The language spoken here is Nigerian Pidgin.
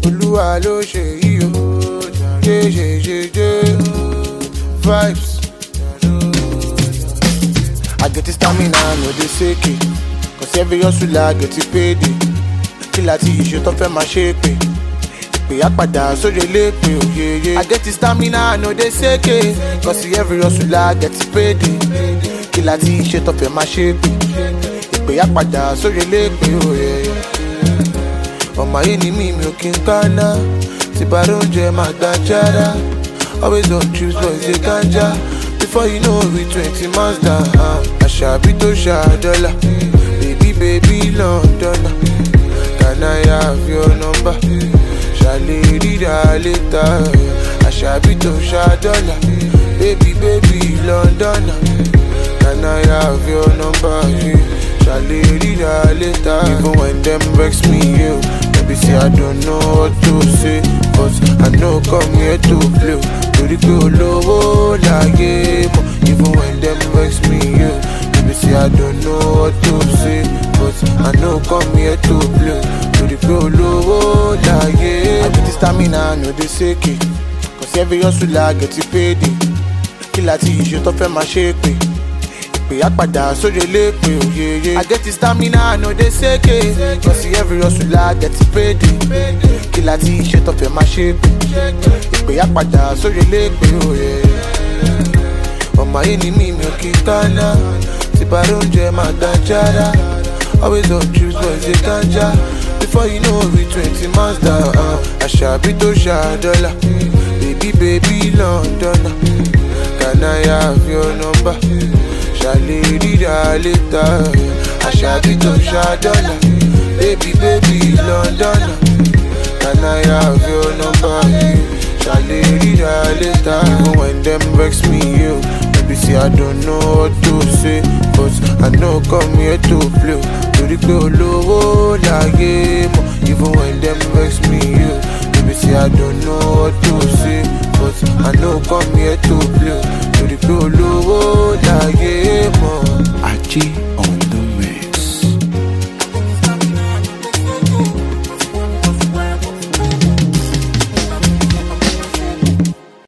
Olúwa ló ṣe yìí o. Vibes. I get the stamina, no dey shake it. Cause every hustler get it paid. Killer tí iṣẹ́ tó fẹ́ máa ṣe pé. Ìpè àpàdà sórí elépe òye. I get the stamina, no dey shake it. Cause every hustler get it paid. Killer tí iṣẹ́ tó fẹ́ máa ṣe pé. Ìpè àpàdà sórí elépe òye. Ọmọ ayé ni mi ò kí n kánná. Tí bá róúnjẹ máa gbà jára. Always on trips, boys they ganja. Before you know we 20 miles down. Àṣàbí tó ṣàdọ́là. Baby London. Can I have your number? Ṣàlè ríra later. Àṣàbí tó ṣàdọ́là. Baby London. Can I have your number? Ṣàlè ríra later. Even when them vex me, yo. Maybe say I don't know what to say. But I know come here to play. Torí pé olówó láyé mọ̀. Even when them vex me, yo. Maybe say I don't know what to say. But I know come here to play. Torí pé olówó láyé. I get the stamina, no dey shake it. Cause every hustler get it paid. Killer tí iṣẹ́ tó fẹ́ máa ṣe pé. Ìpè àpàdà sórí elépe òye. I get the stamina, no dey shake it. Cause every hustler get it paid. Killer tí iṣẹ́ tó fẹ́ máa ṣe pé. Ìpè àpàdà sórí elépe òye. Ọmọ ayé ni mi ò kí n kánná. Tí bá róúnjẹ máa gbà jára. Always on trips, boys they ganja. Before you know we 20 miles down. Àṣàbí tó ṣàdọ́là. Baby London. Can I have your number? Ṣàlè ríra later. Àṣàbí tó ṣàdọ́là. Baby London. Can I have your number? Ṣàlè ríra later. Even when them vex me, yo. Maybe say I don't know what to say. But I know come here to play. Torí pé olówó láyé mọ̀. Even when them vex me, yo. Maybe say I don't know what to say. But I know come here to play. Torí pé olówó láyé mọ̀. Ajé.